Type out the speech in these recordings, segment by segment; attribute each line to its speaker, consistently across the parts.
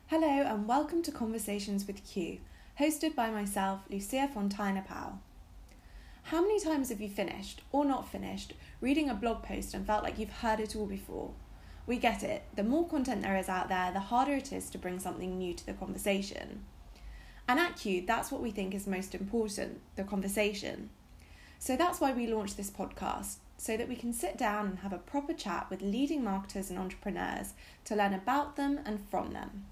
Speaker 1: Hello and welcome to Conversations with Q, hosted by myself, Lucia Fontaine Powell. How many times have you finished, or not finished, reading a blog post and felt like you've heard it all before? We get it. The more content there is out there, the harder it is to bring something new to the conversation. And at Q, that's what we think is most important, the conversation. So that's why we launched this podcast, so that we can sit down and have a proper chat with leading marketers and entrepreneurs to learn about them and from them.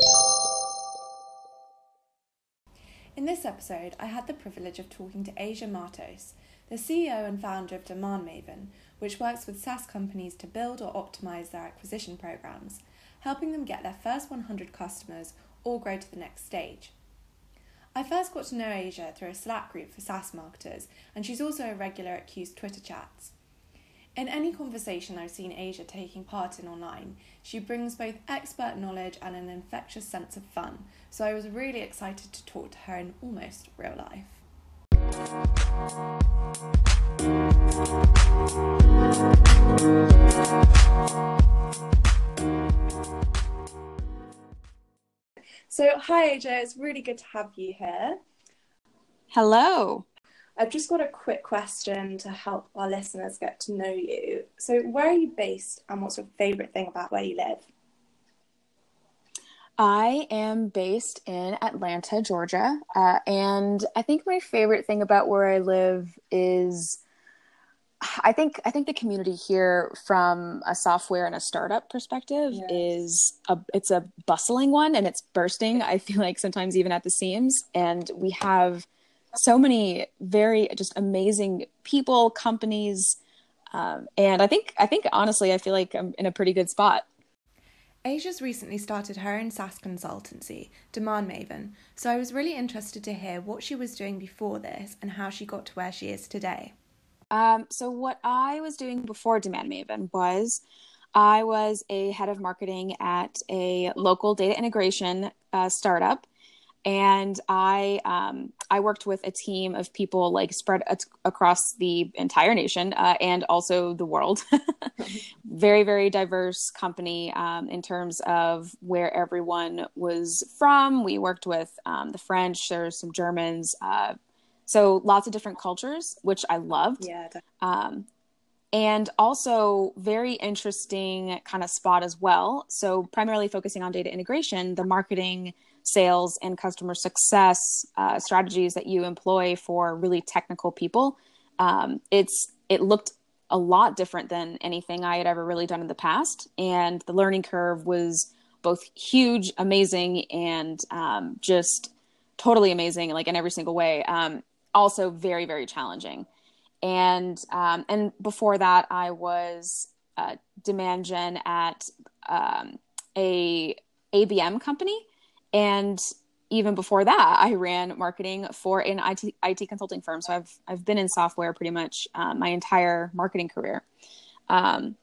Speaker 1: In this episode, I had the privilege of talking to Asia Martos, the CEO and founder of Demand Maven, which works with SaaS companies to build or optimize their acquisition programs, helping them get their first 100 customers or grow to the next stage. I first got to know Asia through a Slack group for SaaS marketers, and she's also a regular at Q's Twitter chats. In any conversation I've seen Asia taking part in online, she brings both expert knowledge and an infectious sense of fun, so I was really excited to talk to her in almost real life. So, hi Asia, it's really good to have you here.
Speaker 2: Hello.
Speaker 1: I've just got a quick question to help our listeners get to know you. So where are you based and what's your favourite thing about where you live?
Speaker 2: I am based in Atlanta, Georgia. And I think my favorite thing about where I live is I think the community here from a software and a startup perspective it's a bustling one, and it's bursting. I feel like sometimes even at the seams, and we have so many very just amazing people, companies, and I think honestly, I feel like I'm in a pretty good spot.
Speaker 1: Asia's recently started her own SaaS consultancy, Demand Maven, so I was really interested to hear what she was doing before this and how she got to where she is today.
Speaker 2: So what I was doing before Demand Maven was I was a head of marketing at a local data integration startup. And I worked with a team of people like spread across the entire nation and also the world. Very, very diverse company in terms of where everyone was from. We worked with the French, there's some Germans. So lots of different cultures, which I loved.
Speaker 1: Yeah.
Speaker 2: And also very interesting kind of spot as well. So primarily focusing on data integration, the marketing, sales, and customer success strategies that you employ for really technical people. It looked a lot different than anything I had ever really done in the past. And the learning curve was both huge, amazing, and just totally amazing, like in every single way. Also very, very challenging. And before that, I was demand gen at a ABM company. And even before that, I ran marketing for an IT consulting firm. So I've been in software pretty much my entire marketing career. And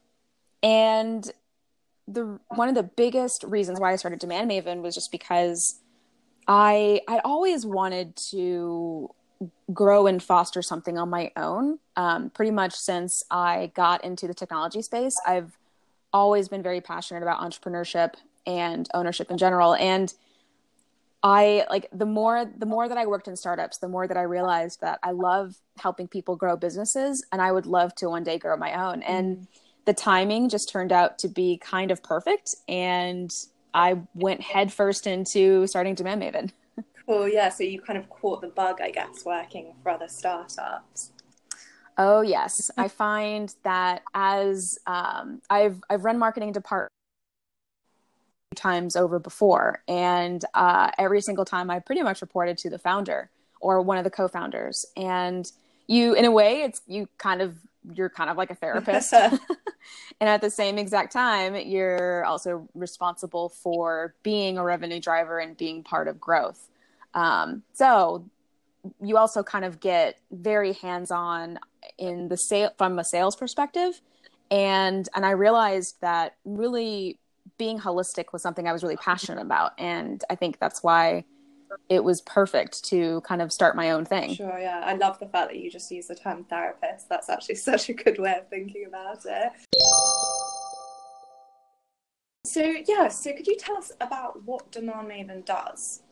Speaker 2: one of the biggest reasons why I started Demand Maven was just because I'd always wanted to grow and foster something on my own. Pretty much since I got into the technology space, I've always been very passionate about entrepreneurship and ownership in general. And I like the more that I worked in startups, the more that I realized that I love helping people grow businesses, and I would love to one day grow my own. And the timing just turned out to be kind of perfect, and I went headfirst into starting Demand Maven.
Speaker 1: Cool, yeah, so you kind of caught the bug, I guess, working for other startups.
Speaker 2: Oh yes, I find that as I've run marketing departments times over before, and every single time I pretty much reported to the founder or one of the co-founders. And you, in a way, you're kind of like a therapist. And at the same exact time, you're also responsible for being a revenue driver and being part of growth. So you also kind of get very hands-on in the from a sales perspective. And I realized that really being holistic was something I was really passionate about. And I think that's why it was perfect to kind of start my own thing.
Speaker 1: Sure, yeah. I love the fact that you just use the term therapist. That's actually such a good way of thinking about it. So could you tell us about what Demand Maven does?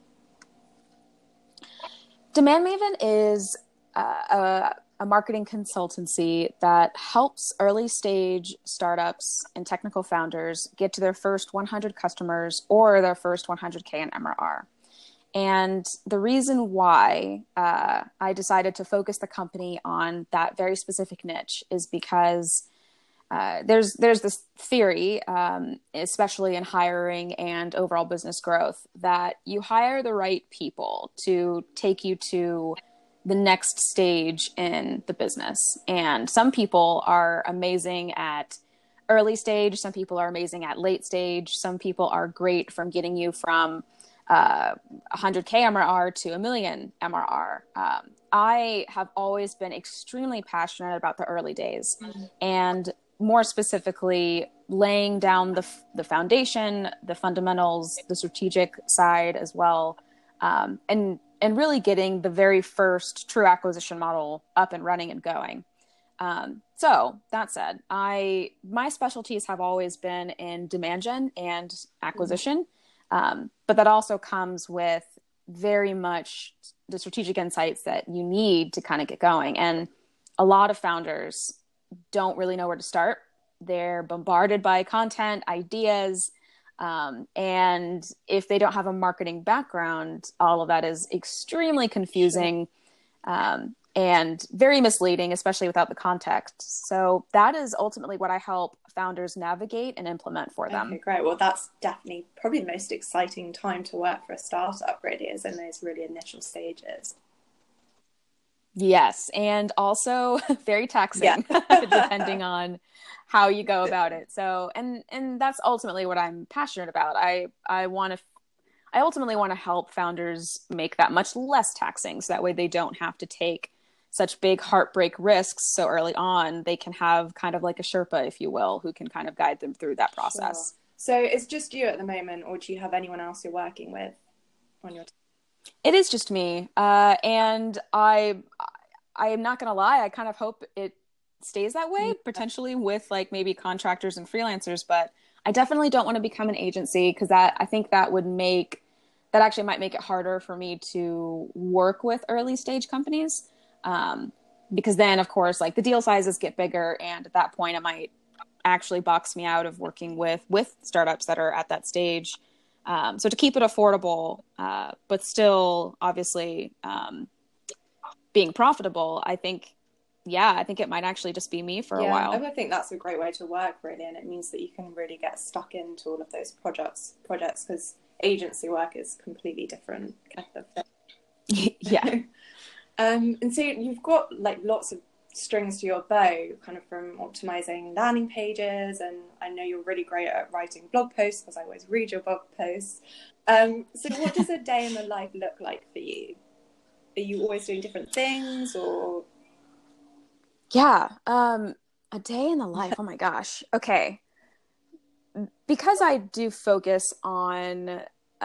Speaker 2: Demand Maven is a marketing consultancy that helps early stage startups and technical founders get to their first 100 customers or their first 100K in MRR. And the reason why I decided to focus the company on that very specific niche is because there's this theory, especially in hiring and overall business growth, that you hire the right people to take you to the next stage in the business. And some people are amazing at early stage. Some people are amazing at late stage. Some people are great from getting you from 100K MRR to a million MRR. I have always been extremely passionate about the early days, and more specifically, laying down the foundation, the fundamentals, the strategic side as well, and really getting the very first true acquisition model up and running and going. So that said, my specialties have always been in demand gen and acquisition, but that also comes with very much the strategic insights that you need to kind of get going. And a lot of founders don't really know where to start. They're bombarded by content, ideas, and if they don't have a marketing background, all of that is extremely confusing, and very misleading, especially without the context. So that is ultimately what I help founders navigate and implement for them.
Speaker 1: Okay, great. Well, that's definitely probably the most exciting time to work for a startup, really, is in those really initial stages.
Speaker 2: Yes, and also very taxing, depending on how you go about it. So, and that's ultimately what I'm passionate about. I ultimately want to help founders make that much less taxing, so that way they don't have to take such big heartbreak risks so early on. They can have kind of like a Sherpa, if you will, who can kind of guide them through that process.
Speaker 1: Sure. So it's just you at the moment, or do you have anyone else you're working with on your team?
Speaker 2: It is just me, and I am not going to lie. I kind of hope it stays that way, potentially with like maybe contractors and freelancers. But I definitely don't want to become an agency, because I think that actually might make it harder for me to work with early stage companies, because then, of course, like the deal sizes get bigger, and at that point, it might actually box me out of working with startups that are at that stage. So to keep it affordable, but still obviously being profitable, I think it might actually just be me for a while.
Speaker 1: I think that's a great way to work, really, and it means that you can really get stuck into all of those projects, because agency work is completely different kind of thing.
Speaker 2: Yeah.
Speaker 1: And so you've got like lots of strings to your bow, kind of from optimizing landing pages, and I know you're really great at writing blog posts, because I always read your blog posts. So what does a day in the life look like for you? Are you always doing different things, or?
Speaker 2: Yeah, a day in the life. Oh my gosh. Okay. Because I do focus on,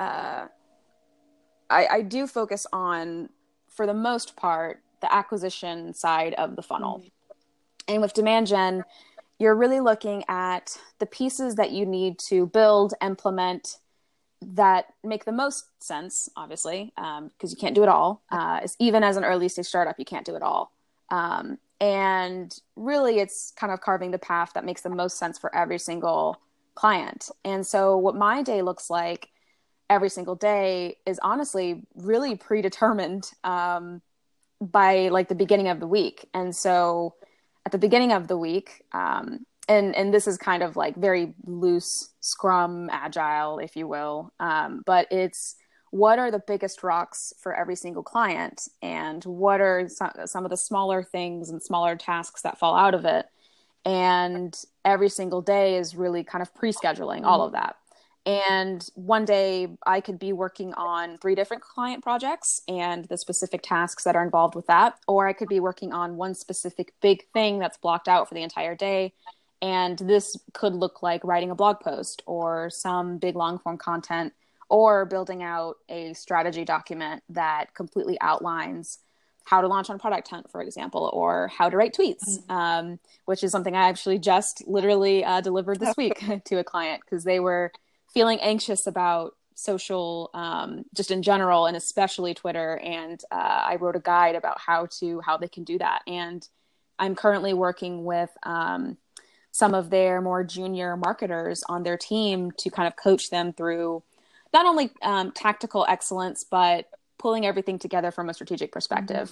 Speaker 2: I do focus on, for the most part, the acquisition side of the funnel. And with demand gen, you're really looking at the pieces that you need to build, implement, that make the most sense, obviously, because you can't do it all. Even as an early stage startup, you can't do it all. And really, it's kind of carving the path that makes the most sense for every single client. And so what my day looks like every single day is honestly really predetermined by like the beginning of the week. And so at the beginning of the week, and this is kind of like very loose Scrum Agile, if you will, but it's what are the biggest rocks for every single client, and what are some of the smaller things and smaller tasks that fall out of it. And every single day is really kind of pre-scheduling all of that. And one day I could be working on 3 different client projects and the specific tasks that are involved with that. Or I could be working on one specific big thing that's blocked out for the entire day. And this could look like writing a blog post or some big long form content, or building out a strategy document that completely outlines how to launch on Product Hunt, for example, or how to write tweets, which is something I actually just literally delivered this week to a client because they were feeling anxious about social just in general, and especially Twitter. And I wrote a guide about how they can do that. And I'm currently working with some of their more junior marketers on their team to kind of coach them through not only tactical excellence, but pulling everything together from a strategic perspective.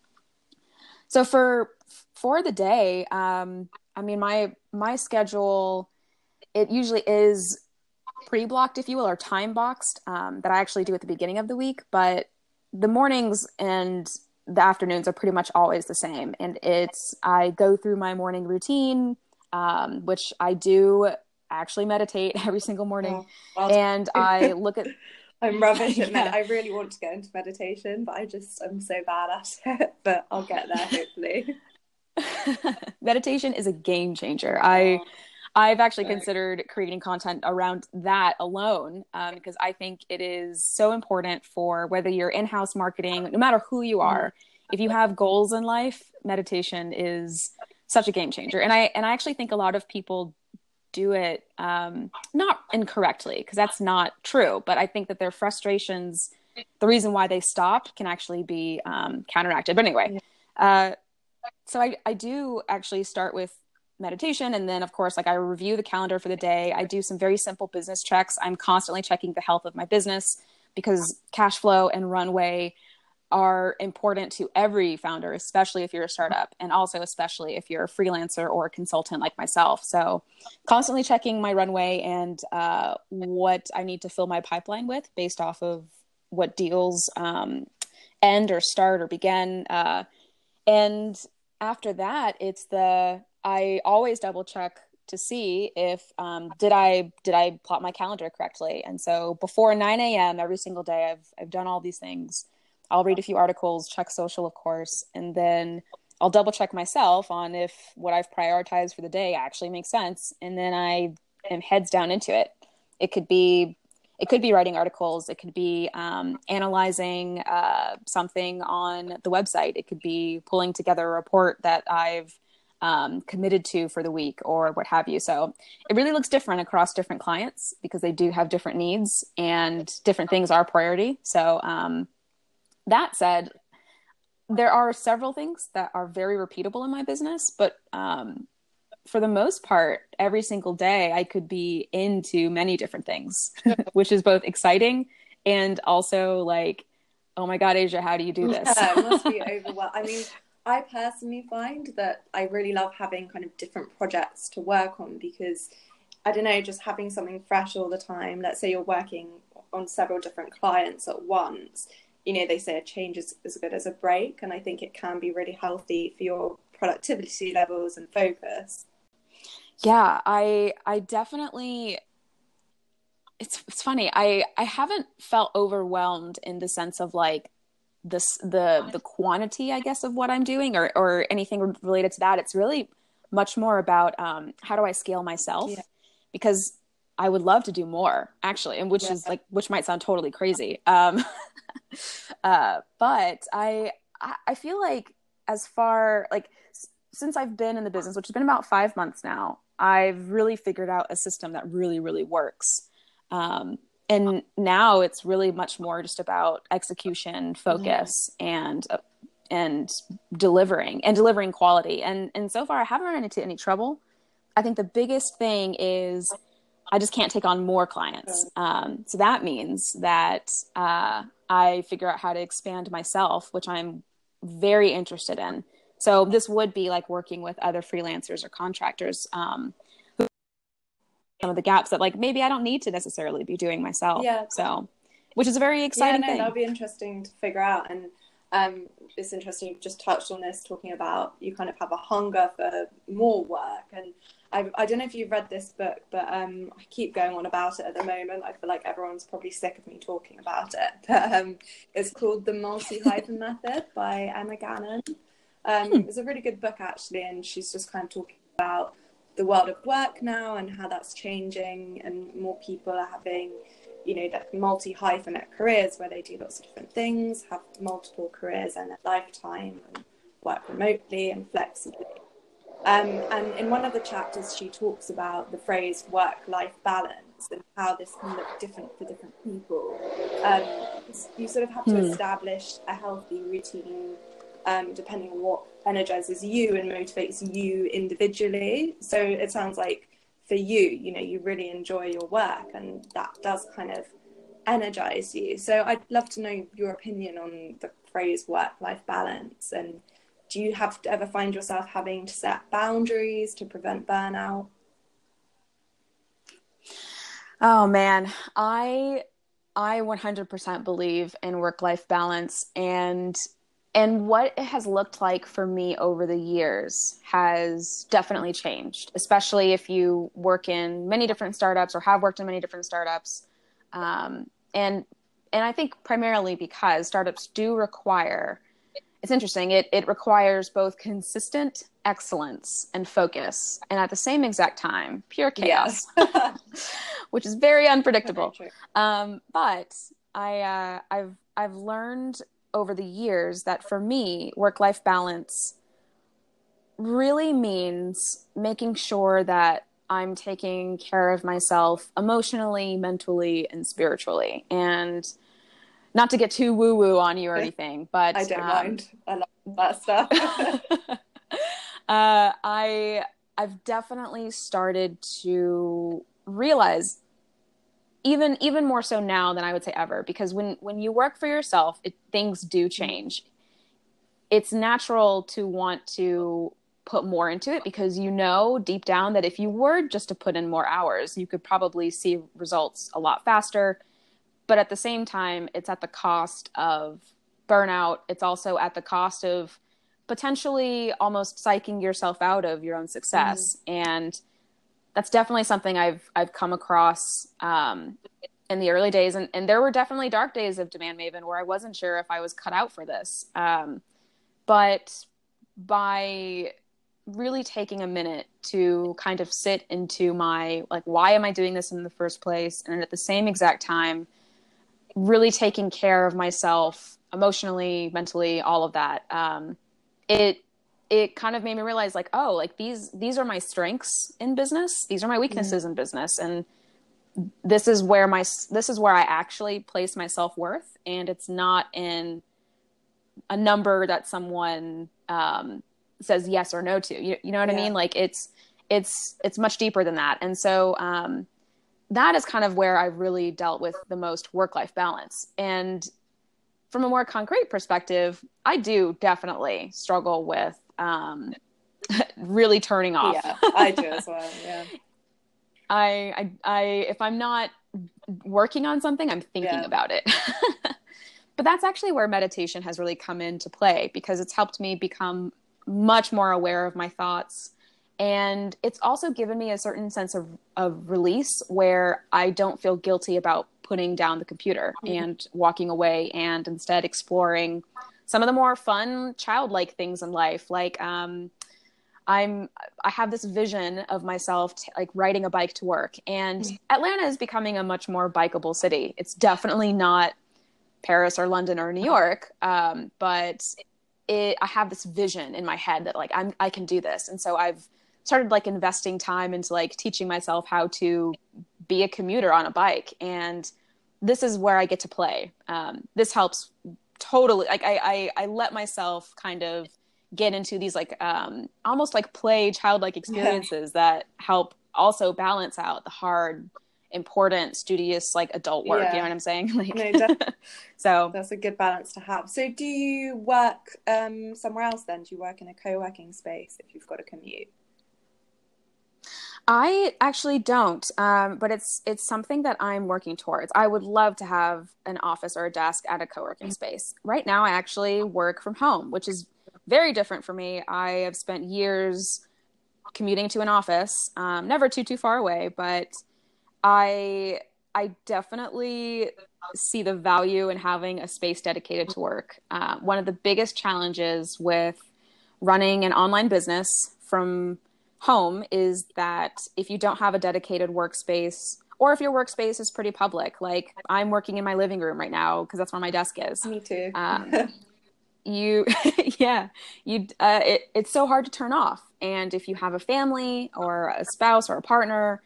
Speaker 2: So for the day, I mean, my schedule, it usually is pre-blocked, if you will, or time boxed, that I actually do at the beginning of the week, but the mornings and the afternoons are pretty much always the same. And I go through my morning routine, which I do actually meditate every single morning. And I look at
Speaker 1: I'm rubbish at I really want to get into meditation, but I'm so bad at it. But I'll get there hopefully.
Speaker 2: Meditation is a game changer. I've actually considered creating content around that alone, because I think it is so important for whether you're in-house marketing, no matter who you are. If you have goals in life, meditation is such a game changer. And I actually think a lot of people do it not incorrectly, because that's not true, but I think that their frustrations, the reason why they stop, can actually be counteracted. But anyway, so I do actually start with meditation, and then of course, like, I review the calendar for the day. I do some very simple business checks. I'm constantly checking the health of my business, because cash flow and runway are important to every founder, especially if you're a startup, and also especially if you're a freelancer or a consultant like myself. So constantly checking my runway and what I need to fill my pipeline with based off of what deals end or start or begin. And after that, I always double check to see if did I plot my calendar correctly. And so before 9 a.m. every single day, I've done all these things. I'll read a few articles, check social, of course, and then I'll double check myself on if what I've prioritized for the day actually makes sense. And then I am heads down into it. It could be writing articles. It could be analyzing something on the website. It could be pulling together a report that I've committed to for the week, or what have you. So it really looks different across different clients, because they do have different needs and different things are priority. So that said, there are several things that are very repeatable in my business, but for the most part, every single day I could be into many different things, which is both exciting and also like, oh my God, Asia, how do you do this?
Speaker 1: Yeah, it must be overwhelming. I mean, I personally find that I really love having kind of different projects to work on, because I don't know, just having something fresh all the time. Let's say you're working on several different clients at once. You know, they say a change is as good as a break. And I think it can be really healthy for your productivity levels and focus.
Speaker 2: Yeah, I definitely, it's funny. I haven't felt overwhelmed in the sense of like the quantity, I guess, of what I'm doing or anything related to that. It's really much more about how do I scale myself? Yeah. Because I would love to do more, actually, and which might sound totally crazy. But I feel like since I've been in the business, which has been about 5 months now, I've really figured out a system that really, really works. And now it's really much more just about execution, focus, and delivering quality. And so far I haven't run into any trouble. I think the biggest thing is I just can't take on more clients. So that means that I figure out how to expand myself, which I'm very interested in. So this would be like working with other freelancers or contractors, some of the gaps that like maybe I don't need to necessarily be doing myself. Yeah. So, which is a very exciting thing.
Speaker 1: That'll be interesting to figure out. And it's interesting you've just touched on this, talking about you kind of have a hunger for more work. And I don't know if you've read this book, but I keep going on about it at the moment. I feel like everyone's probably sick of me talking about it. But it's called The Multi-Hyphen Method by Emma Gannon. It's a really good book, actually, and she's just kind of talking about the world of work now and how that's changing, and more people are having that multi-hyphenate careers where they do lots of different things, have multiple careers in their lifetime, and work remotely and flexibly. And in one of the chapters, she talks about the phrase work-life balance and how this can look different for different people. You sort of have to establish a healthy routine depending on what energizes you and motivates you individually. So it sounds like for you, you really enjoy your work, and that does kind of energize you. So I'd love to know your opinion on the phrase work-life balance, and do you have to ever find yourself having to set boundaries to prevent burnout?
Speaker 2: Oh man, I 100% believe in work-life balance, and what it has looked like for me over the years has definitely changed, especially if you work in many different startups or have worked in many different startups. And I think primarily because startups do require, it's interesting, it requires both consistent excellence and focus, and at the same exact time, pure chaos, which is very unpredictable. But I've learned over the years that for me, work-life balance really means making sure that I'm taking care of myself emotionally, mentally, and spiritually. And not to get too woo-woo on you or anything, but
Speaker 1: I don't mind. I love that stuff.
Speaker 2: I've definitely started to realize, even more so now than I would say ever, because when you work for yourself, things do change. It's natural to want to put more into it because deep down that if you were just to put in more hours, you could probably see results a lot faster. But at the same time, it's at the cost of burnout. It's also at the cost of potentially almost psyching yourself out of your own success. And that's definitely something I've come across in the early days. And there were definitely dark days of Demand Maven where I wasn't sure if I was cut out for this. But by really taking a minute to kind of sit into my, why am I doing this in the first place? And at the same exact time, really taking care of myself emotionally, mentally, all of that. It kind of made me realize these are my strengths in business. These are my weaknesses in business. And this is where I actually place my self-worth. And it's not in a number that someone, says yes or no to, you know what I mean? It's much deeper than that. And so, that is kind of where I've really dealt with the most work-life balance. And from a more concrete perspective, I do definitely struggle with really turning off.
Speaker 1: Yeah, I do as well. Yeah.
Speaker 2: I if I'm not working on something, I'm thinking about it. But that's actually where meditation has really come into play, because it's helped me become much more aware of my thoughts. And it's also given me a certain sense of release where I don't feel guilty about putting down the computer and walking away and instead exploring some of the more fun, childlike things in life. I have this vision of myself riding a bike to work, and Atlanta is becoming a much more bikeable city. It's definitely not Paris or London or New York. But I have this vision in my head that I can do this. And so I've started investing time into teaching myself how to be a commuter on a bike. And this is where I get to play. This helps totally. I let myself kind of get into these almost play childlike experiences that help also balance out the hard, important, studious adult work. You know what I'm saying? So
Speaker 1: that's a good balance to have. So do you work somewhere else then? Do you work in a co-working space if you've got a commute?
Speaker 2: I actually don't, but it's something that I'm working towards. I would love to have an office or a desk at a co-working space. Right now, I actually work from home, which is very different for me. I have spent years commuting to an office, never too far away, but I definitely see the value in having a space dedicated to work. One of the biggest challenges with running an online business from home is that if you don't have a dedicated workspace or if your workspace is pretty public, like I'm working in my living room right now because that's where my desk is.
Speaker 1: Me too.
Speaker 2: You yeah, it's so hard to turn off. And if you have a family or a spouse or a partner,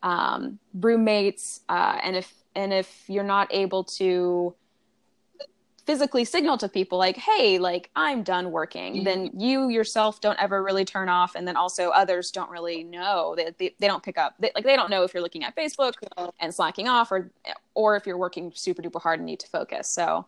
Speaker 2: roommates, and if you're not able to physically signal to people like, hey, like I'm done working, then you yourself don't ever really turn off. And then also others don't really know that they don't pick up, they don't know if you're looking at Facebook and slacking off, or if you're working super duper hard and need to focus. So,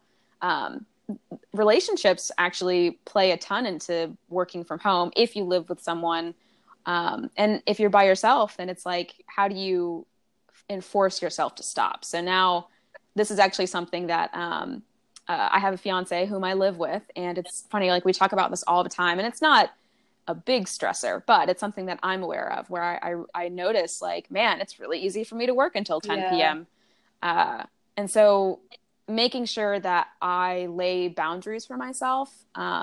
Speaker 2: relationships actually play a ton into working from home if you live with someone. And if you're by yourself, then it's like, how do you enforce yourself to stop? So now this is actually something that, I have a fiance whom I live with, and it's funny, like we talk about this all the time, and it's not a big stressor, but it's something that I'm aware of, where I notice like, man, it's really easy for me to work until 10 p.m. And so making sure that I lay boundaries for myself,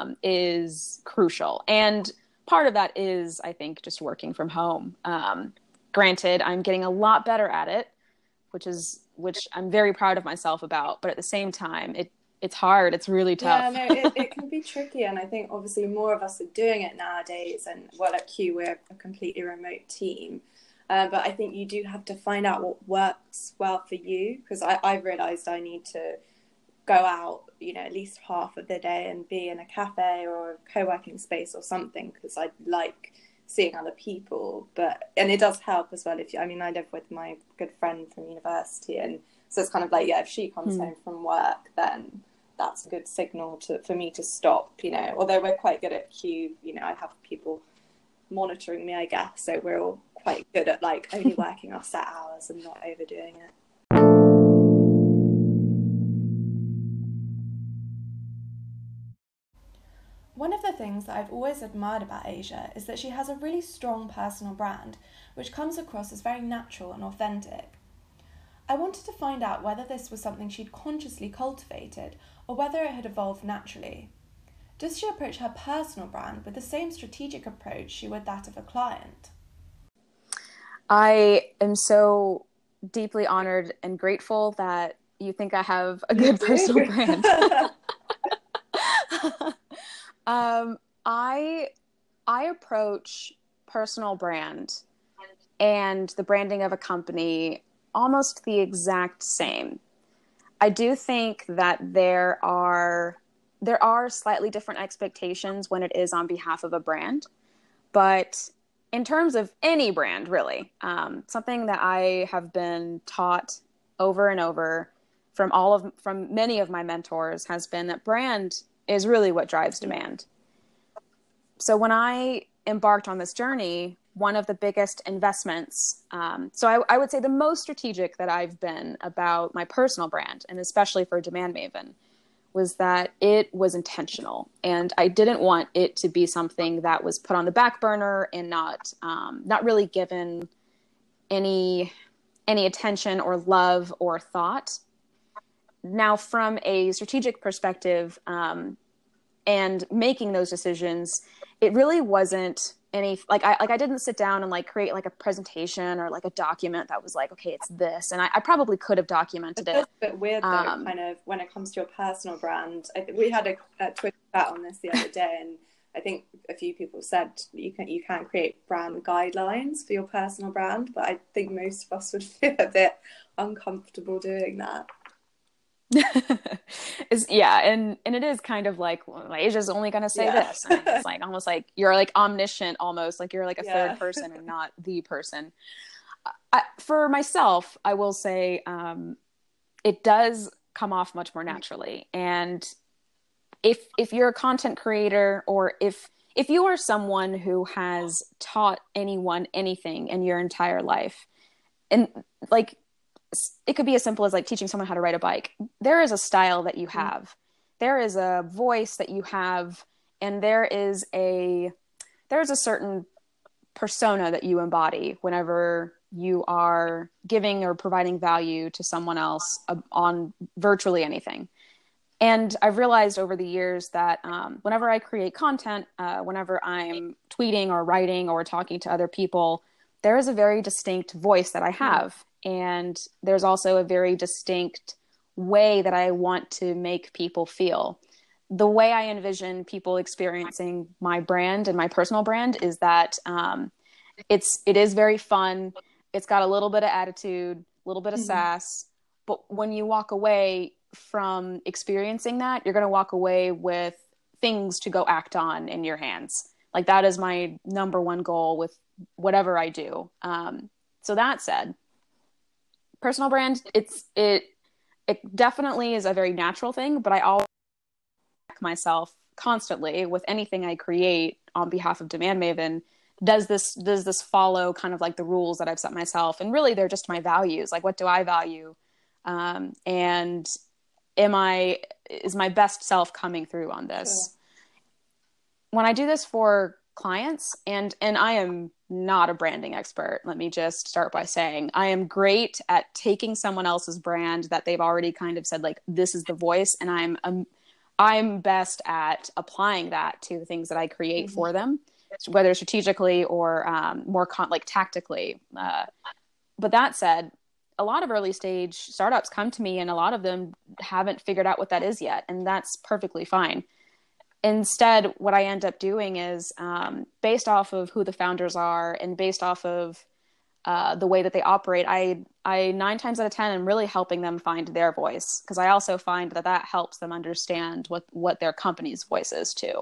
Speaker 2: is crucial. And part of that is, I think, just working from home. Granted, I'm getting a lot better at it, which I'm very proud of myself about, but at the same time, it's hard. It's really tough.
Speaker 1: Yeah, no, it can be tricky. And I think obviously more of us are doing it nowadays. And well, at Q, we're a completely remote team. But I think you do have to find out what works well for you. Because I've realised I need to go out, at least half of the day and be in a cafe or a co-working space or something. Because I like seeing other people. And it does help as well. I live with my good friend from university. And so it's kind of like, yeah, if she comes home from work, then that's a good signal for me to stop, although we're quite good at Q, I have people monitoring me, I guess. So we're all quite good at like only working our set hours and not overdoing it. One of the things that I've always admired about Asia is that she has a really strong personal brand, which comes across as very natural and authentic. I wanted to find out whether this was something she'd consciously cultivated or whether it had evolved naturally. Does she approach her personal brand with the same strategic approach she would that of a client?
Speaker 2: I am so deeply honored and grateful that you think I have a good personal brand. I approach personal brand and the branding of a company almost the exact same. I do think that there are slightly different expectations when it is on behalf of a brand, but in terms of any brand, really, something that I have been taught over and over from many of my mentors has been that brand is really what drives demand. So when I embarked on this journey, one of the biggest investments, so I would say the most strategic that I've been about my personal brand, and especially for Demand Maven, was that it was intentional. And I didn't want it to be something that was put on the back burner and not really given any attention or love or thought. Now, from a strategic perspective, and making those decisions, it really wasn't I didn't sit down and like create like a presentation or like a document that was like, okay, it's this. And I probably could have documented it.
Speaker 1: It's a bit weird though, kind of when it comes to your personal brand. We had a Twitter chat on this the other day, and I think a few people said you can create brand guidelines for your personal brand, but I think most of us would feel a bit uncomfortable doing that.
Speaker 2: And it is kind of like, well, Asia's only going to say this, and it's like almost like you're like omniscient, almost like you're like a third person and not the person. For myself, I will say it does come off much more naturally. And if you're a content creator, or if you are someone who has taught anyone anything in your entire life, and like it could be as simple as like teaching someone how to ride a bike. There is a style that you have. There is a voice that you have, and there is a certain persona that you embody whenever you are giving or providing value to someone else on virtually anything. And I've realized over the years that whenever I create content, whenever I'm tweeting or writing or talking to other people, there is a very distinct voice that I have. And there's also a very distinct way that I want to make people feel. The way I envision people experiencing my brand and my personal brand is that it is very fun. It's got a little bit of attitude, a little bit of sass. But when you walk away from experiencing that, you're going to walk away with things to go act on in your hands. Like that is my number one goal with whatever I do. So that said, personal brand, it definitely is a very natural thing, but I always check myself constantly with anything I create on behalf of Demand Maven. Does this follow kind of like the rules that I've set myself? And really, they're just my values. Like, what do I value? And is my best self coming through on this? Sure. When I do this for clients, and I am not a branding expert. Let me just start by saying I am great at taking someone else's brand that they've already kind of said, like, this is the voice. And I'm best at applying that to the things that I create for them, whether strategically or more tactically. But that said, a lot of early stage startups come to me and a lot of them haven't figured out what that is yet. And that's perfectly fine. Instead, what I end up doing is based off of who the founders are and based off of the way that they operate, I 9 times out of 10 am really helping them find their voice, because I also find that helps them understand what their company's voice is too.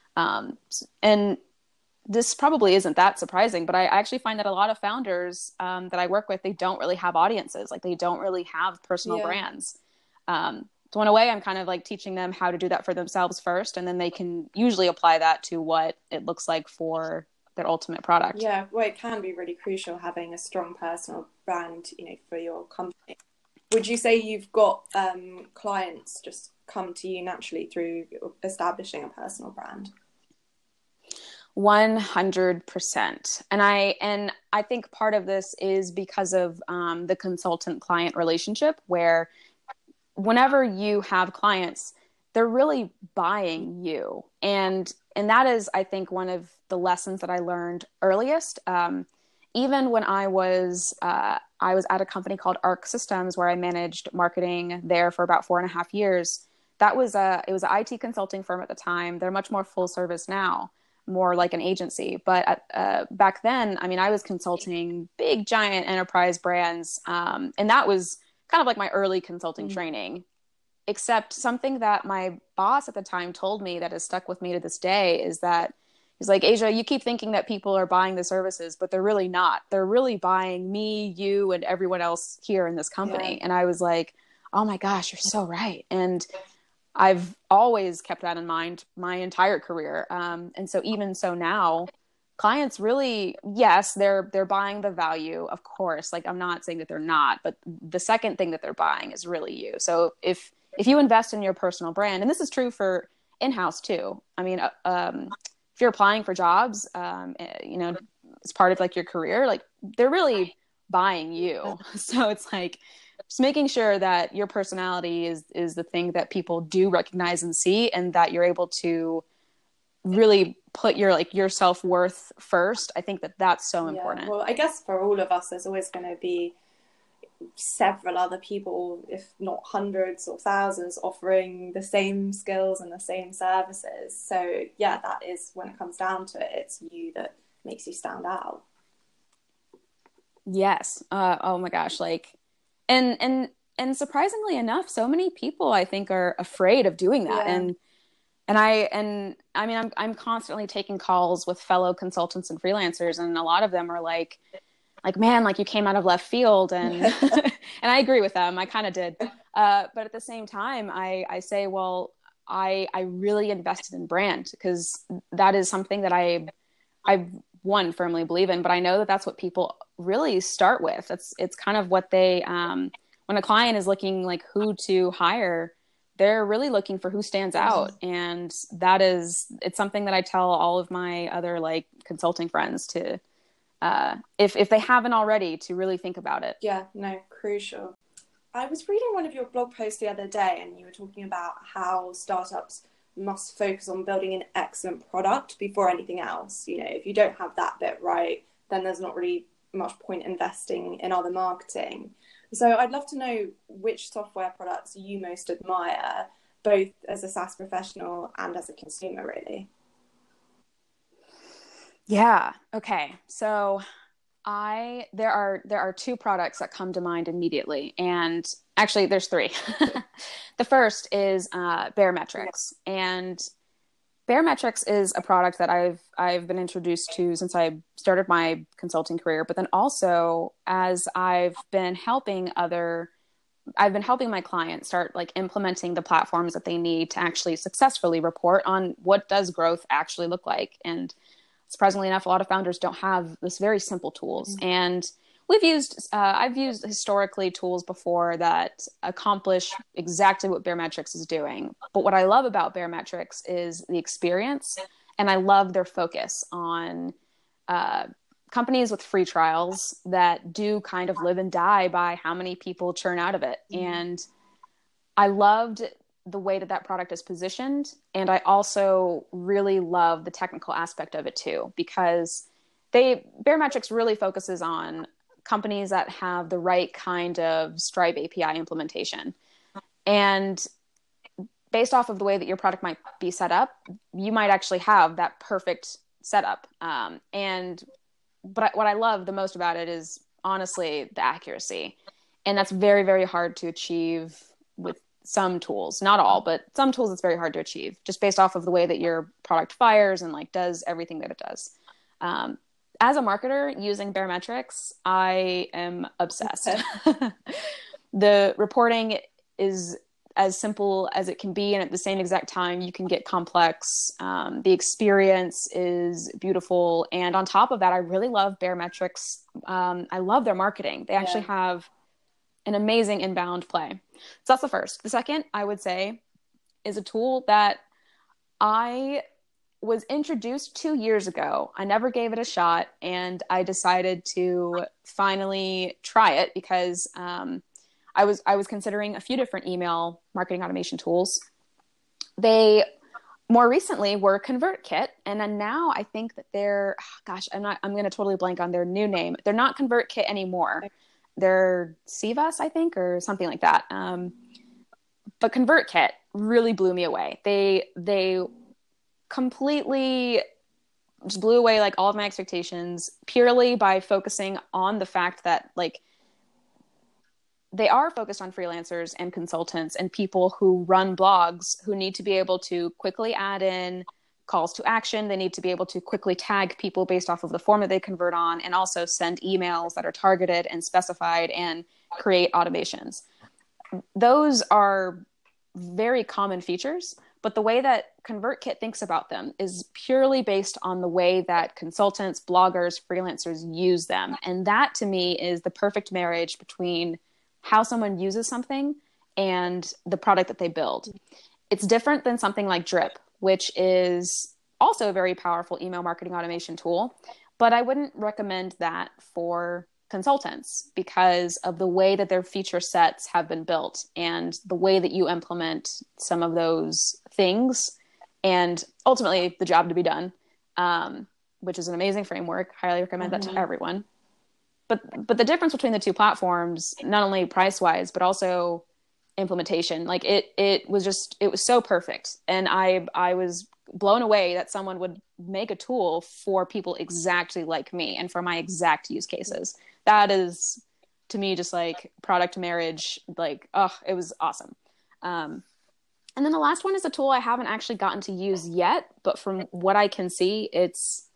Speaker 2: And this probably isn't that surprising, but I actually find that a lot of founders that I work with, they don't really have audiences. Like they don't really have personal brands. So in a way, I'm kind of like teaching them how to do that for themselves first, and then they can usually apply that to what it looks like for their ultimate product.
Speaker 1: Yeah, well, it can be really crucial having a strong personal brand, for your company. Would you say you've got clients just come to you naturally through establishing a personal brand?
Speaker 2: 100%. And I think part of this is because of the consultant client relationship, where whenever you have clients, they're really buying you. And that is, I think, one of the lessons that I learned earliest. Even when I was at a company called Arc Systems, where I managed marketing there for about 4.5 years. It was an IT consulting firm at the time. They're much more full service now, more like an agency. But back then, I mean, I was consulting big, giant enterprise brands. And that was kind of like my early consulting training, except something that my boss at the time told me that has stuck with me to this day is that he's like, Asia, you keep thinking that people are buying the services, but they're really not. They're really buying me, you, and everyone else here in this company. Yeah. And I was like, oh my gosh, you're so right. And I've always kept that in mind my entire career. And so even so now, clients really, yes, they're buying the value, of course. Like, I'm not saying that they're not, but the second thing that they're buying is really you. So if you invest in your personal brand, and this is true for in-house too. I mean, if you're applying for jobs, as part of like your career, like they're really buying you. So it's like just making sure that your personality is the thing that people do recognize and see, and that you're able to really put your self-worth first. I think that's so important.
Speaker 1: Well, I guess for all of us, there's always going to be several other people, if not hundreds or thousands, offering the same skills and the same services. So yeah, that is, when it comes down to it, it's you that makes you stand out.
Speaker 2: Yes. Oh my gosh. Like, and surprisingly enough, so many people I think are afraid of doing that. Yeah. And I mean, I'm constantly taking calls with fellow consultants and freelancers, and a lot of them are like, man, like you came out of left field, and and I agree with them. I kind of did, but at the same time, I say, well, I really invested in brand, because that is something that I firmly believe in, but I know that that's what people really start with. It's kind of what they when a client is looking like who to hire, they're really looking for who stands out. And it's something that I tell all of my other like consulting friends to, if they haven't already, to really think about it.
Speaker 1: Yeah, no, crucial. I was reading one of your blog posts the other day, and you were talking about how startups must focus on building an excellent product before anything else. If you don't have that bit right, then there's not really much point investing in other marketing. So I'd love to know which software products you most admire, both as a SaaS professional and as a consumer, really.
Speaker 2: Yeah. Okay. So there are two products that come to mind immediately, and actually there's three. The first is Baremetrics, and Baremetrics is a product that I've been introduced to since I started my consulting career, but then also as I've been helping my clients start like implementing the platforms that they need to actually successfully report on what does growth actually look like. And surprisingly enough, a lot of founders don't have this very simple tools. Mm-hmm. And I've used historically tools before that accomplish exactly what Baremetrics is doing. But what I love about Baremetrics is the experience, and I love their focus on companies with free trials that do kind of live and die by how many people churn out of it. Mm-hmm. And I loved the way that product is positioned. And I also really love the technical aspect of it too, because Baremetrics really focuses on companies that have the right kind of Stripe API implementation. And based off of the way that your product might be set up, you might actually have that perfect setup. But what I love the most about it is honestly the accuracy. And that's very, very hard to achieve with some tools, not all, but some tools it's very hard to achieve just based off of the way that your product fires and like does everything that it does. As a marketer using Baremetrics, I am obsessed. The reporting is as simple as it can be, and at the same exact time, you can get complex. The experience is beautiful. And on top of that, I really love Baremetrics. I love their marketing. They actually have an amazing inbound play. So that's the first. The second, I would say, is a tool that I was introduced 2 years ago. I never gave it a shot, and I decided to finally try it because I was considering a few different email marketing automation tools. They more recently were ConvertKit, and then now I think that I'm going to totally blank on their new name. They're not ConvertKit anymore. They're Sivas, I think, or something like that. But ConvertKit really blew me away. They completely just blew away like all of my expectations purely by focusing on the fact that like they are focused on freelancers and consultants and people who run blogs who need to be able to quickly add in calls to action. They need to be able to quickly tag people based off of the form that they convert on, and also send emails that are targeted and specified and create automations. Those are very common features, but the way that ConvertKit thinks about them is purely based on the way that consultants, bloggers, freelancers use them. And that to me is the perfect marriage between how someone uses something and the product that they build. It's different than something like Drip, which is also a very powerful email marketing automation tool, but I wouldn't recommend that for consultants because of the way that their feature sets have been built and the way that you implement some of those things and ultimately the job to be done, which is an amazing framework. Highly recommend that to everyone. But the difference between the two platforms, not only price-wise, but also implementation, like it was so perfect. And I was blown away that someone would make a tool for people exactly like me and for my exact use cases. That is, to me, just like product marriage. Like, it was awesome. And then the last one is a tool I haven't actually gotten to use yet, but from what I can see, it's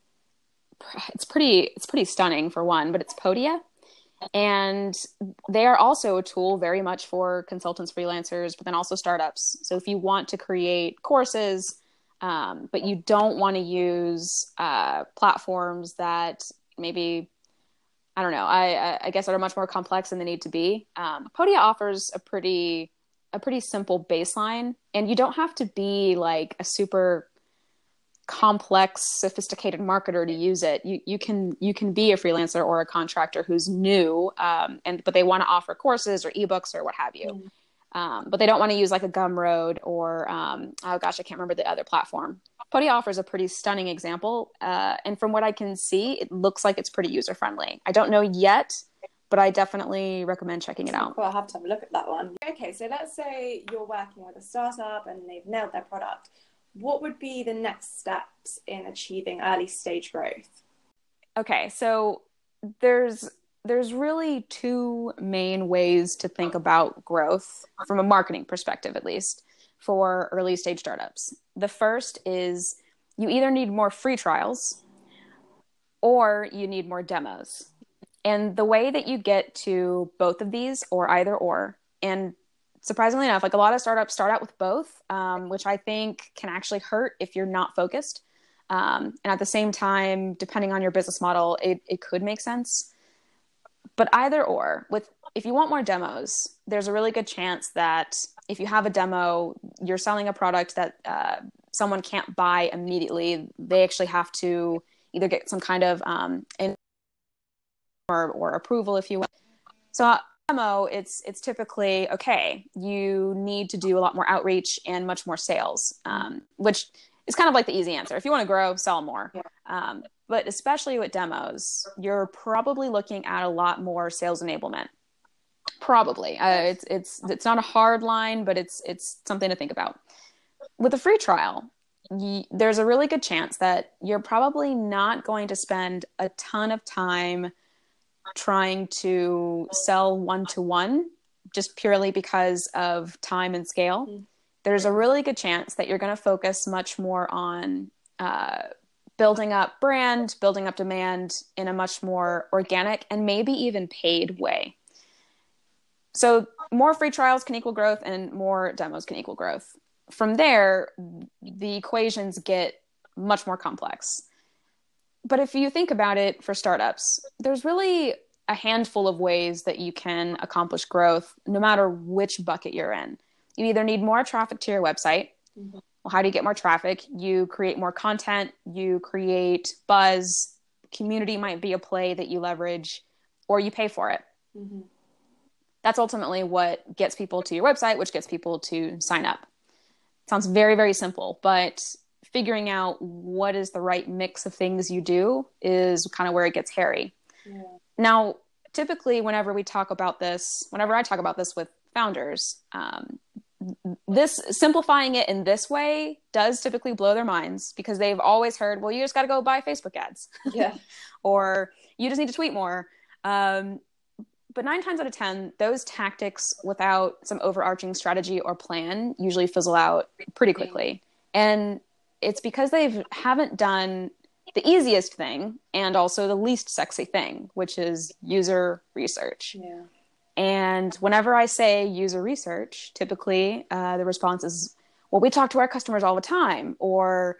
Speaker 2: pretty stunning for one, but it's Podia. And they are also a tool very much for consultants, freelancers, but then also startups. So if you want to create courses, but you don't want to use platforms that maybe, I don't know, I guess are much more complex than they need to be. Podia offers a pretty simple baseline, and you don't have to be like a super complex, sophisticated marketer to use it. You can be a freelancer or a contractor who's new, but they want to offer courses or ebooks or what have you. But they don't want to use like a Gumroad or I can't remember the other platform. Putty offers a pretty stunning example. And from what I can see, it looks like it's pretty user-friendly. I don't know yet, but I definitely recommend checking it out.
Speaker 1: Cool, I'll have to have a look at that one. Okay, so let's say you're working with a startup and they've nailed their product. What would be the next steps in achieving early stage growth?
Speaker 2: Okay, so there's really two main ways to think about growth from a marketing perspective, at least for early stage startups. The first is you either need more free trials or you need more demos. And the way that you get to both of these, or either or, and surprisingly enough, like a lot of startups start out with both, which I think can actually hurt if you're not focused. And at the same time, depending on your business model, it could make sense. But either or, if you want more demos, there's a really good chance that if you have a demo, you're selling a product that someone can't buy immediately. They actually have to either get some kind of or approval, if you will. So demo, it's typically, okay, you need to do a lot more outreach and much more sales, which is kind of like the easy answer. If you want to grow, sell more. Yeah. But especially with demos, you're probably looking at a lot more sales enablement. Probably. It's not a hard line, but it's something to think about. With a free trial, there's a really good chance that you're probably not going to spend a ton of time trying to sell one-to-one just purely because of time and scale. Mm-hmm. There's a really good chance that you're going to focus much more on building up brand, building up demand in a much more organic and maybe even paid way. So more free trials can equal growth and more demos can equal growth. From there, the equations get much more complex. But if you think about it for startups, there's really a handful of ways that you can accomplish growth no matter which bucket you're in. You either need more traffic to your website. Mm-hmm. Well, how do you get more traffic? You create more content, you create buzz, community might be a play that you leverage, or you pay for it. Mm-hmm. That's ultimately what gets people to your website, which gets people to sign up. Sounds very, very simple, but figuring out what is the right mix of things you do is kind of where it gets hairy. Yeah. Now, typically, whenever I talk about this with founders, this simplifying it in this way does typically blow their minds because they've always heard, well, you just got to go buy Facebook ads. Yeah. Or you just need to tweet more. But 9 times out of 10, those tactics without some overarching strategy or plan usually fizzle out pretty quickly. And it's because they haven't done the easiest thing and also the least sexy thing, which is user research. Yeah. And whenever I say user research, typically the response is, well, we talk to our customers all the time, or,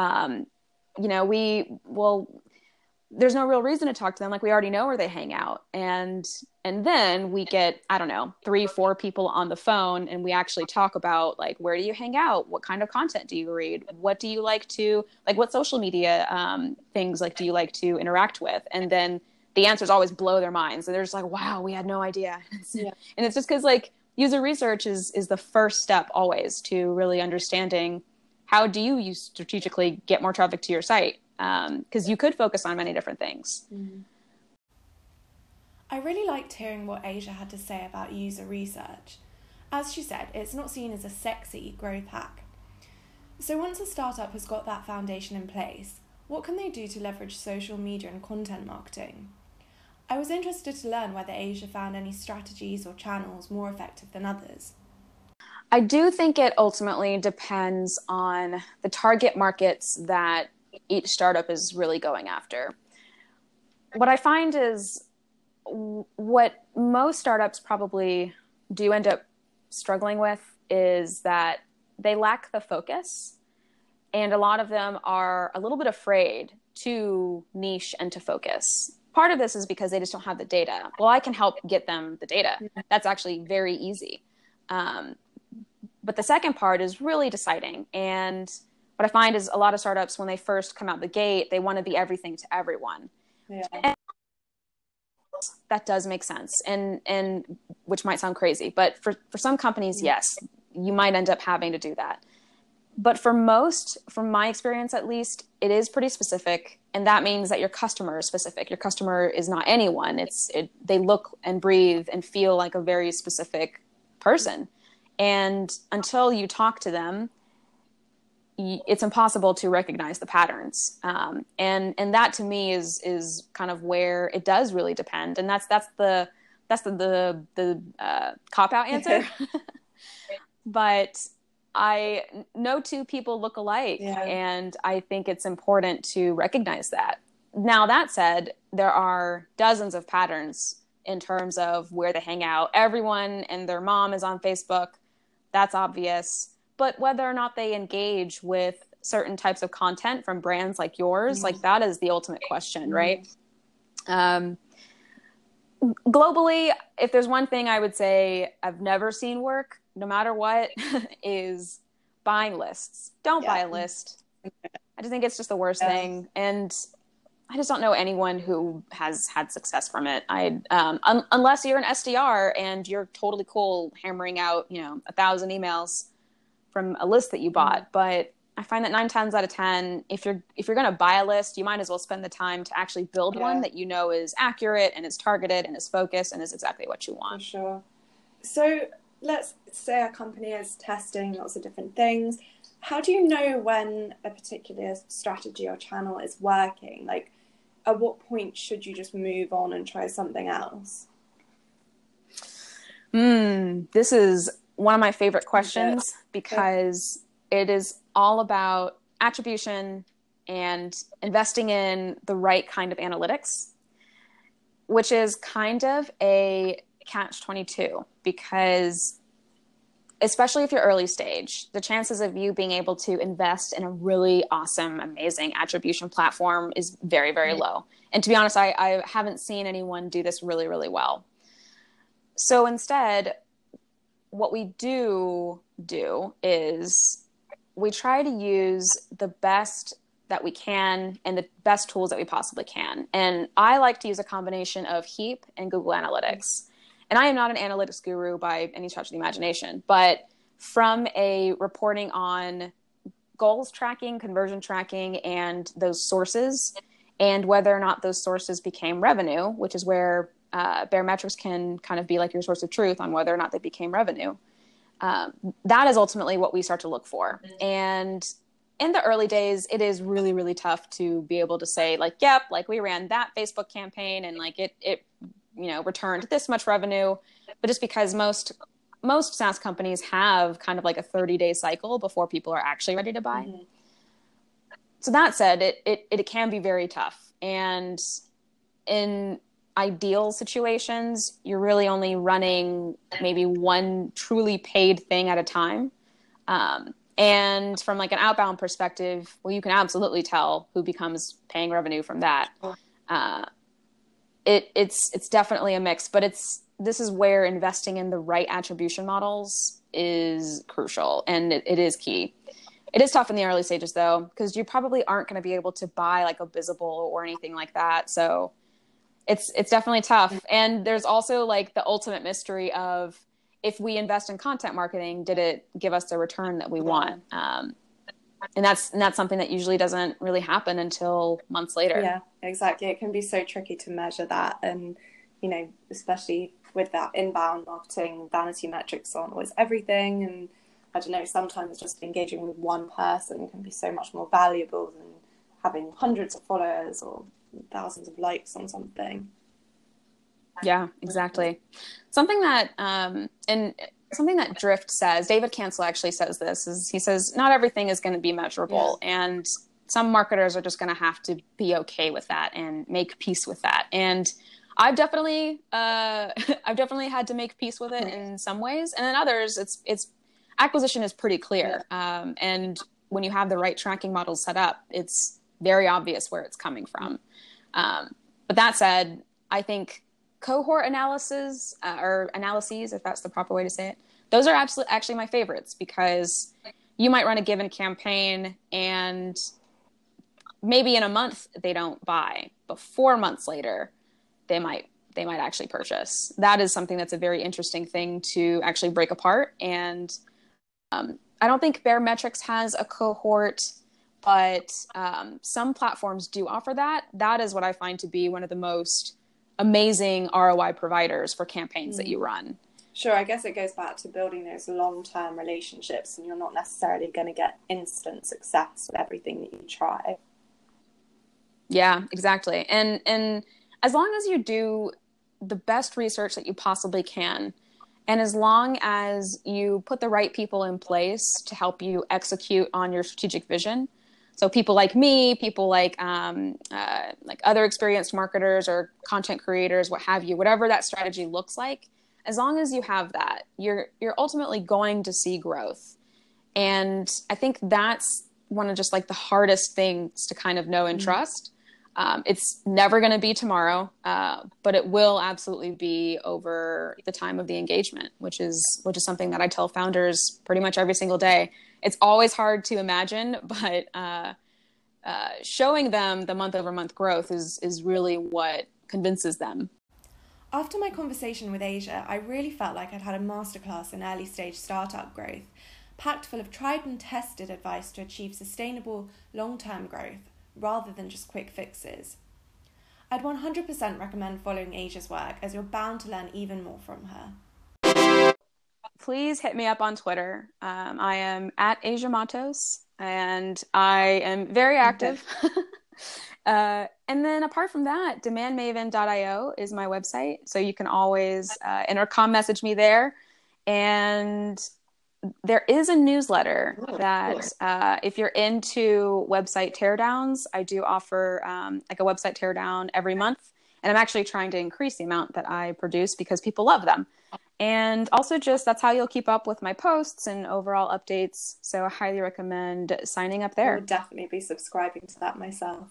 Speaker 2: there's no real reason to talk to them. Like, we already know where they hang out. And then we get, 3-4 people on the phone and we actually talk about, like, where do you hang out? What kind of content do you read? What do you like to, like, what social media things, like, do you like to interact with? And then the answers always blow their minds. And they're just like, wow, we had no idea. Yeah. And it's just because, like, user research is the first step always to really understanding how do you strategically get more traffic to your site? Because you could focus on many different things. Mm-hmm.
Speaker 1: I really liked hearing what Asia had to say about user research. As she said, it's not seen as a sexy growth hack. So once a startup has got that foundation in place, what can they do to leverage social media and content marketing? I was interested to learn whether Asia found any strategies or channels more effective than others.
Speaker 2: I do think it ultimately depends on the target markets that each startup is really going after. What I find is what most startups probably do end up struggling with is that they lack the focus, and a lot of them are a little bit afraid to niche and to focus. Part of this is because they just don't have the data. Well, I can help get them the data. That's actually very easy. But the second part is really deciding. And what I find is a lot of startups, when they first come out the gate, they want to be everything to everyone. Yeah. And that does make sense, and which might sound crazy, but for some companies, yes, you might end up having to do that. But for most, from my experience at least, it is pretty specific. And that means that your customer is specific. Your customer is not anyone. They look and breathe and feel like a very specific person. And until you talk to them, it's impossible to recognize the patterns. And that to me is kind of where it does really depend. And that's the cop out answer. But I no two people look alike, and I think it's important to recognize that. Now, that said, there are dozens of patterns in terms of where they hang out. Everyone and their mom is on Facebook. That's obvious. But whether or not they engage with certain types of content from brands like yours, like that is the ultimate question, right? Globally, if there's one thing I would say I've never seen work, no matter what, is buying lists. Don't buy a list. I just think it's just the worst thing. And I just don't know anyone who has had success from it. Unless you're an SDR and you're totally cool hammering out, 1,000 emails from a list that you bought. But I find that 9 times out of 10, if you're going to buy a list, you might as well spend the time to actually build one that is accurate and is targeted and is focused and is exactly what you want.
Speaker 1: For sure. So let's say a company is testing lots of different things. How do you know when a particular strategy or channel is working? Like, at what point should you just move on and try something else?
Speaker 2: This is one of my favorite questions because it is all about attribution and investing in the right kind of analytics, which is kind of a catch-22 because especially if you're early stage, the chances of you being able to invest in a really awesome, amazing attribution platform is very, very low. And to be honest, I haven't seen anyone do this really, really well. So instead, what we do is we try to use the best that we can and the best tools that we possibly can. And I like to use a combination of Heap and Google Analytics. And I am not an analytics guru by any stretch of the imagination, but from a reporting on goals tracking, conversion tracking, and those sources, and whether or not those sources became revenue, which is where Barometrics can kind of be like your source of truth on whether or not they became revenue. That is ultimately what we start to look for. And in the early days, it is really, really tough to be able to say like, yep, like we ran that Facebook campaign and like it returned this much revenue. But just because most SaaS companies have kind of like a 30-day cycle before people are actually ready to buy. So that said, it can be very tough. And in ideal situations, you're really only running maybe one truly paid thing at a time. And from like an outbound perspective, well, you can absolutely tell who becomes paying revenue from that. It's definitely a mix, but this is where investing in the right attribution models is crucial, and it is key. It is tough in the early stages though, because you probably aren't going to be able to buy like a Visible or anything like that. So it's definitely tough. And there's also like the ultimate mystery of, if we invest in content marketing, did it give us the return that we want? And that's something that usually doesn't really happen until months later.
Speaker 1: Yeah, exactly. It can be so tricky to measure that. And, especially with that inbound marketing, vanity metrics aren't always everything. And I don't know, sometimes just engaging with one person can be so much more valuable than having hundreds of followers or thousands of likes on something.
Speaker 2: Yeah, exactly. Something that Drift says, David Cancel actually says this, is he says, not everything is going to be measurable. Yeah. And some marketers are just going to have to be okay with that and make peace with that. And I've definitely had to make peace with it in some ways. And in others, it's acquisition is pretty clear. Yeah. And when you have the right tracking models set up, it's very obvious where it's coming from. But that said, I think cohort analyses, or analyses, if that's the proper way to say it, those are actually my favorites, because you might run a given campaign and maybe in a month they don't buy, but 4 months later they might actually purchase. That is something that's a very interesting thing to actually break apart. And I don't think Baremetrics has a cohort, but some platforms do offer that. That is what I find to be one of the most amazing ROI providers for campaigns that you run.
Speaker 1: Sure, I guess it goes back to building those long-term relationships, and you're not necessarily going to get instant success with everything that you try.
Speaker 2: Yeah, exactly. And as long as you do the best research that you possibly can, and as long as you put the right people in place to help you execute on your strategic vision, so people like me, people like other experienced marketers or content creators, what have you, whatever that strategy looks like, as long as you have that, you're ultimately going to see growth. And I think that's one of just like the hardest things to kind of know and trust. It's never going to be tomorrow, but it will absolutely be over the time of the engagement, which is something that I tell founders pretty much every single day. It's always hard to imagine, but showing them the month-over-month growth is really what convinces them.
Speaker 1: After my conversation with Asia, I really felt like I'd had a masterclass in early stage startup growth, packed full of tried and tested advice to achieve sustainable long-term growth, rather than just quick fixes. I'd 100% recommend following Asia's work, as you're bound to learn even more from her.
Speaker 2: Please hit me up on Twitter. I am at Asia Matos, and I am very active. And then apart from that, demandmaven.io is my website. So you can always intercom message me there. And there is a newsletter that if you're into website teardowns, I do offer like a website teardown every month. And I'm actually trying to increase the amount that I produce because people love them. And also just that's how you'll keep up with my posts and overall updates. So I highly recommend signing up there.
Speaker 1: I would definitely be subscribing to that myself.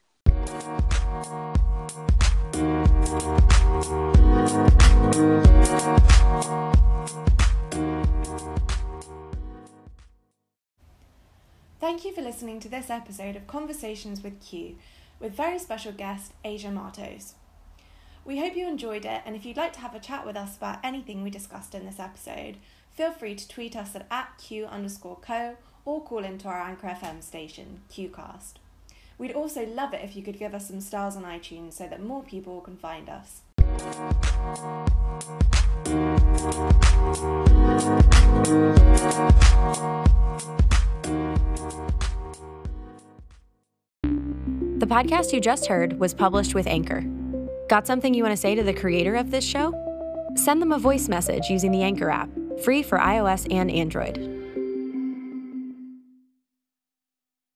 Speaker 1: Thank you for listening to this episode of Conversations with Q, with very special guest Asia Matos. We hope you enjoyed it, and if you'd like to have a chat with us about anything we discussed in this episode, feel free to tweet us at @Q_co or call into our Anchor FM station, Qcast. We'd also love it if you could give us some stars on iTunes so that more people can find us.
Speaker 3: The podcast you just heard was published with Anchor. Got something you want to say to the creator of this show? Send them a voice message using the Anchor app, free for iOS and Android.